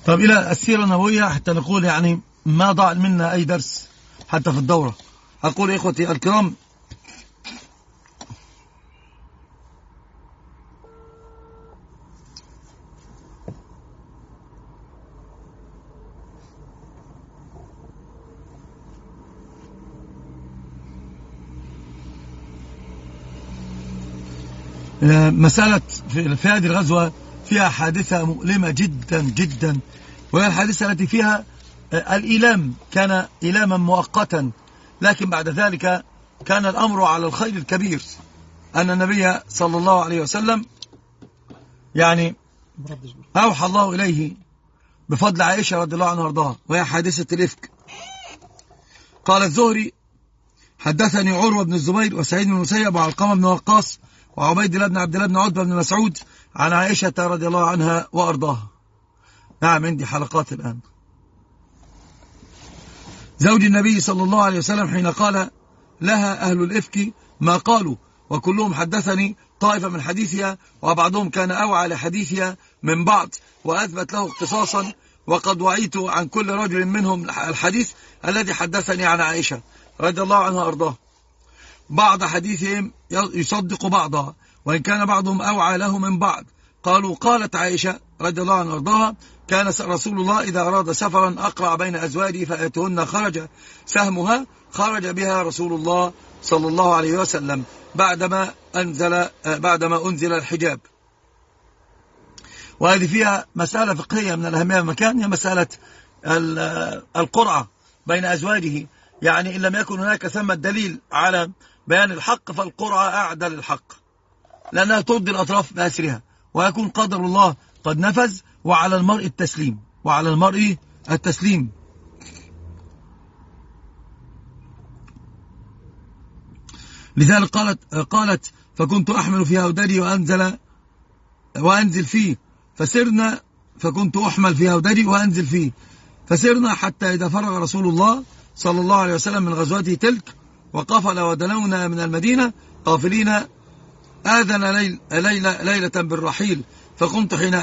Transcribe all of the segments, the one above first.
طب إلى السيرة النبوية حتى نقول يعني ما ضاع منا أي درس حتى في الدورة. أقول إخوتي الكرام، مسألة في هذه الغزوة فيها حادثة مؤلمة جدا جدا، وهي الحادثة التي فيها الإيلام كان إيلاما مؤقتا، لكن بعد ذلك كان الأمر على الخير الكبير، أن النبي صلى الله عليه وسلم يعني أوحى الله إليه بفضل عائشة رضي الله عنها وارضاها، وهي حادثة الإفك. قال الزهري: حدثني عروة بن الزبير وسعيد بن المسيب وعلقمة بن وقاص وعبيد الله بن عبد الله بن عتبة بن مسعود عن عائشة رضي الله عنها وأرضاها. نعم، عندي حلقات الآن. زوج النبي صلى الله عليه وسلم حين قال لها أهل الإفك ما قالوا، وكلهم حدثني طائفة من حديثها، وبعضهم كان أوعى لحديثها من بعض وأثبت له اختصاصا، وقد وعيت عن كل رجل منهم الحديث الذي حدثني عن عائشة رضي الله عنها وأرضاها. بعض حديثهم يصدق بعضها، وإن كان بعضهم أوعى له من بعض. قالوا: قالت عائشة رضي الله عنها وارضاها: كان رسول الله إذا أراد سفرا أقرع بين أزواجه فأتهن خرج سهمها، خرج بها رسول الله صلى الله عليه وسلم بعدما أنزل الحجاب. وهذه فيها مسألة فقهية من الأهمية المكان، هي مسألة القرعة بين أزواجه. يعني إن لم يكن هناك ثم الدليل على بيان الحق فالقرعة أعدل الحق، لأنها ترضي الأطراف بأسرها، ويكون قدر الله قد نفذ، وعلى المرء التسليم. لذلك قالت: فكنت أحمل في هودري وأنزل فيه، فكنت أحمل في هودري وأنزل فيه، فسرنا حتى إذا فرغ رسول الله صلى الله عليه وسلم من غزوته تلك وقفل ودنونا من المدينة قافلين، آذن ليلة بالرحيل، فقمت حين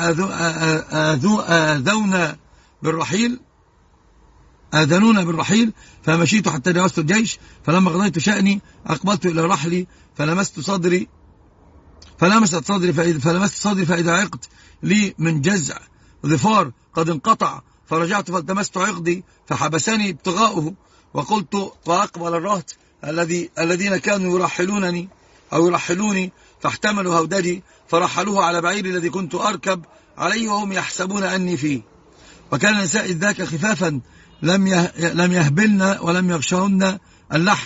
آذنونا بالرحيل، فمشيت حتى جاوزت الجيش، فلما قضيت شأني أقبلت إلى رحلي فلمست صدري فإذا عقد لي من جزع ظفار قد انقطع، فرجعت فالتمست عقدي فحبسني ابتغاؤه، وقلت: وأقبل الرهط الذين كانوا يرحلوني فاحتملوا هودجي فرحلوه على بعيري الذي كنت أركب عليه وهم يحسبون أني فيه. وكان النساء إذ ذاك خفافا لم يهبلن ولم يغشهن اللحم،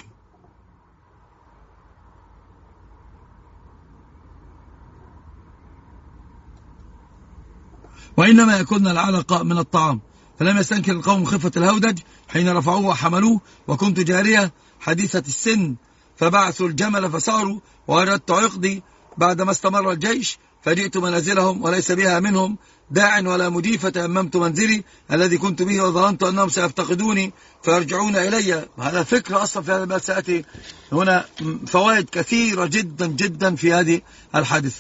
وإنما يكون العلق من الطعام، فلم يستنكر القوم خفة الهودج حين رفعوه وحملوه، وكنت جارية حديثة السن، فبعثوا الجمل فساروا، وأردت عقدي بعدما استمر الجيش، فجئت منازلهم وليس بها منهم داع ولا مجيب، فتأممت منزلي الذي كنت به، وظننت أنهم سيفتقدوني فيرجعون إلي. هذا فكرة أصلا في هذا الباب، سأتي هنا فوائد كثيرة جدا جدا في هذه الحادثة.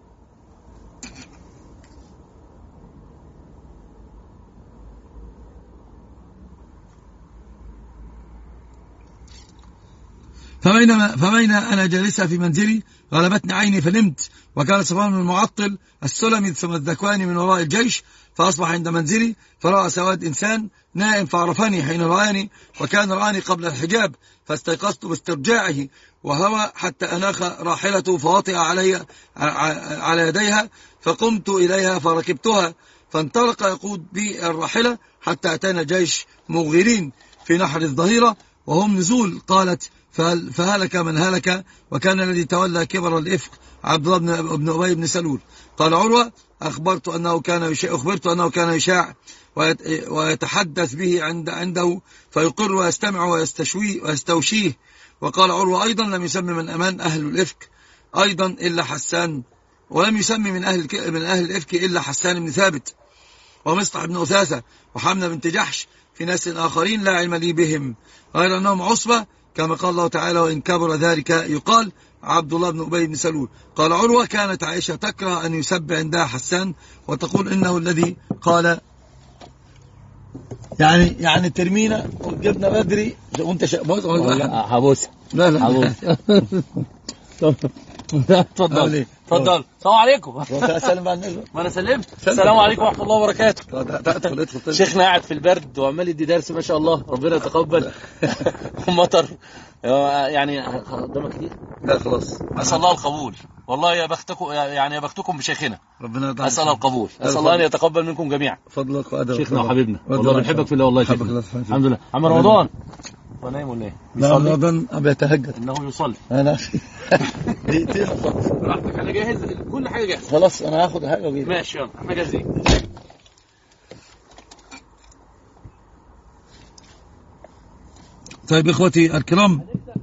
فبين أنا جالسة في منزلي غلبتني عيني فنمت، وكان صفوان بن المعطل السلمي ثم الذكواني من وراء الجيش، فأصبح عند منزلي فرأى سواد إنسان نائم فعرفني حين رآني، وكان رآني قبل الحجاب، فاستيقظت باسترجاعه، وهوى حتى أناخ راحلته فوطئ على يديها، فقمت إليها فركبتها، فانطلق يقود بي الراحلة حتى أتينا جيش مغيرين في نحر الظهيرة وهم نزول. قالت: فهلك من هلك، وكان الذي تولى كبر الإفك عبد الله بن أبي بن سلول. قال عروة: أخبرت أنه كان يشاع ويتحدث به عنده، فيقر ويستمع ويستوشيه. وقال عروة أيضا: لم يسمي من أمان أهل الإفك أيضا إلا حسان، ولم يسمي من أهل الإفك إلا حسان بن ثابت ومصطح بن أثاثة وحمنة بنت جحش، في ناس آخرين لا علم لي بهم غير أنهم عصبة، كما قال الله تعالى: وإن كبر ذلك يقال عبد الله بن أبي بن سلول. قال عروة: كانت عائشة تكره أن يسب عندها حسان، وتقول إنه الذي قال يعني ترمينا وجبنا بدري وانت بص هبوس. لا هبوس. اتفضل اتفضل. السلام عليكم. سلم على النبي. ما انا سلمت. السلام عليكم ورحمه الله وبركاته. ادخل. شيخنا قاعد في البرد وعمال يدي درس ما شاء الله، ربنا يتقبل. مطر يعني قدامك كتير. لا خلاص، اسال الله القبول. والله يا بختكم، يعني يا بختكم بشيخنا. ربنا يرضى. اسال القبول، اسال الله ان يتقبل منكم جميعا. فضلك وادبك شيخنا وحبيبنا، والله بنحبك في الله والله. الحمد لله. عم رمضان هو نايم ولا ايه؟ لا رمضان بيتهجد. انه يصلي. انا دقيقتين خلاص. براحتك، انا جاهز، كل حاجه جاهزه. خلاص انا هاخد حاجه وجاي. ماشي يلا، احنا جاهزين. طيب اخوتي الكرام،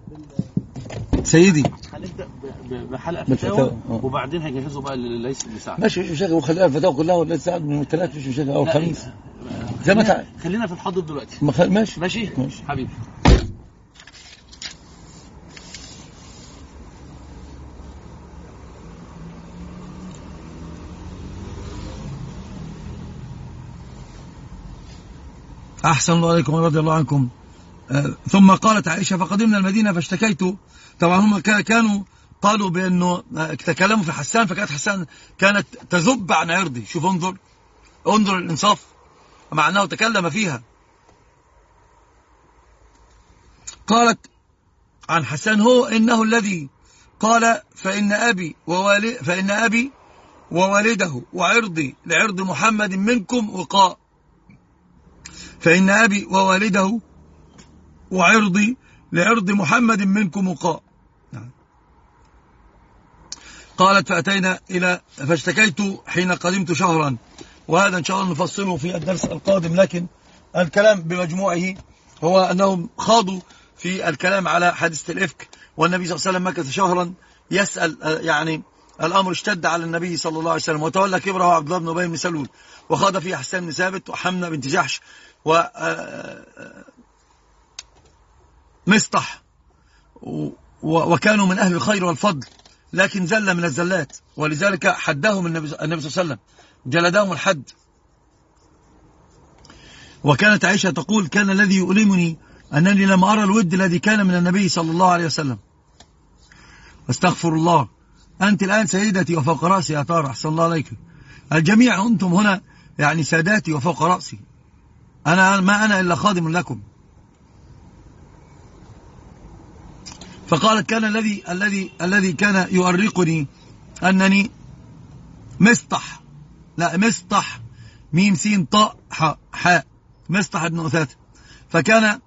سيدي هنبدا بحلقه فتاوى وبعدين هيجهزوا بقى اللي ليس بيساعد. ماشي، مش مشاكل، وخليها الفتاوى كلها ولا تساعد من الثلاث، مش مشاكل، او الخميس زي ما تعال. خلينا في الحاضر دلوقتي. ماشي ماشي حبيبي. أحسن الله عليكم ورضي الله عنكم. ثم قالت عائشة: فقدمنا المدينة فاشتكيت. طبعا هم كانوا قالوا بأنه تكلموا في حسان، فكانت حسان كانت تذب عن عرضي. شوف، انظر الإنصاف، مع أنه تكلم فيها. قالت عن حسان: هو إنه الذي قال فإن أبي ووالده وعرضي لعرض محمد منكم وقاء. فإن أبي ووالده وعرضي لعرض محمد منكم وقاء. قالت: فاشتكيت حين قدمت شهرا. وهذا إن شاء الله نفصله في الدرس القادم، لكن الكلام بمجموعه هو أنهم خاضوا في الكلام على حادثة الإفك، والنبي صلى الله عليه وسلم مكث شهرا يسأل. يعني الأمر اشتد على النبي صلى الله عليه وسلم، وتولى كبره عبد الله بن أبي بن سلول، وخاض فيه حسان بن ثابت وحمنة بنت جحش ومسطح، وكانوا من أهل الخير والفضل، لكن زل من الزلات، ولذلك حدهم النبي صلى الله عليه وسلم، جلدهم الحد. وكانت عائشة تقول: كان الذي يؤلمني أنني لم أرى الود الذي كان من النبي صلى الله عليه وسلم. استغفر الله. أنت الآن سيدتي وفوق رأسي يا طارق، أحسن الله عليك. الجميع أنتم هنا يعني ساداتي وفوق رأسي. ما أنا إلا خادم لكم. فقالت: كان الذي كان يؤرقني أنني مسطح ميم سين طاء حاء، مسطح ابن أثاثة. فكانت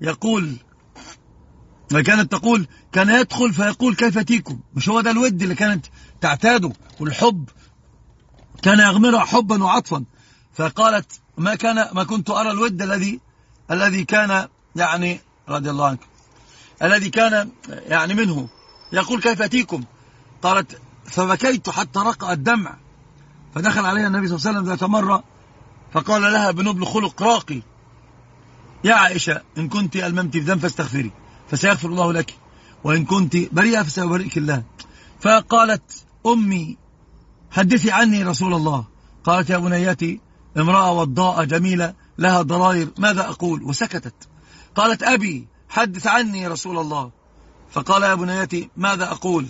تقول: كان يدخل فيقول: كيف تيكم؟ مش هو ده الود اللي كانت تعتاده والحب؟ كان يغمرها حبا وعطفا. فقالت: ما كنت أرى الود الذي كان، يعني رضي الله عنك، الذي كان يعني منه يقول: كيف أتيكم؟ قالت: فبكيت حتى رقع الدمع. فدخل عليها النبي صلى الله عليه وسلم ذات مرة فقال لها بنبل خلق راقي: يا عائشة، إن كنت ألممت بذنب فاستغفري فسيغفر الله لك، وإن كنت بريئة فسيبرئك الله. فقالت: أمي حدثي عني رسول الله. قالت: يا بنيتي، امرأة وضاء جميلة لها ضرائر، ماذا أقول؟ وسكتت. قالت: أبي حدث عني رسول الله. فقال: يا بنيتي، ماذا أقول؟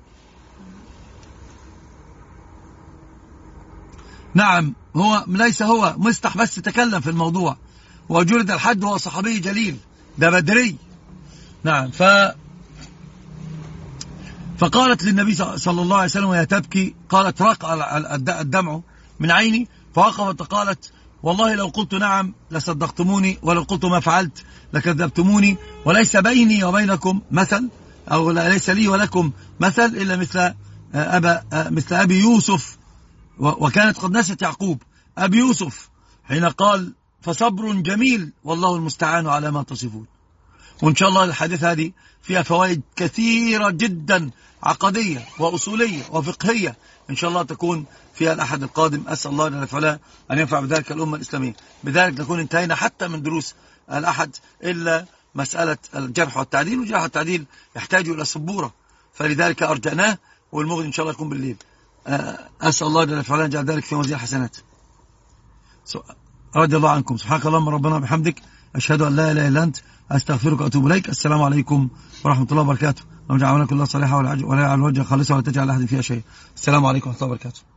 نعم، ليس هو مستح بس تكلم في الموضوع، وجلد الحد، وهو صحابي جليل، ده بدري. نعم. فقالت للنبي صلى الله عليه وسلم وهي تبكي، قالت: رقع الدمع من عيني. فوقفت وقالت: والله لو قلت نعم لصدقتموني، ولو قلت ما فعلت لكذبتموني، وليس بيني وبينكم مثل، أو ليس لي ولكم مثل إلا مثل أبي يوسف. وكانت قد نست يعقوب أبي يوسف حين قال: فصبر جميل والله المستعان على ما تصفون. وإن شاء الله الحديث هذه فيها فوائد كثيرة جدا، عقدية وأصولية وفقهية، إن شاء الله تكون فيها الأحد القادم. أسأل الله جل وعلا أن ينفع بذلك الأمة الإسلامية. بذلك نكون انتهينا حتى من دروس الأحد، إلا مسألة الجرح والتعديل، والجرح والتعديل يحتاج إلى سبورة، فلذلك أرجعناه، والمغني إن شاء الله يكون بالليل. أسأل الله جل وعلا أن يجعل ذلك في موازين الحسنات. رضي الله عنكم. سبحانك اللهم ربنا وبحمدك، أشهد أن لا إله إلا أنت، أستغفرك وأتوب إليك. السلام عليكم ورحمة الله وبركاته. اللهم اجعلنا كلها صالحة ولا على الوجه خالصة ولا تجعل أحد فيها شيء. السلام عليكم ورحمة الله وبركاته.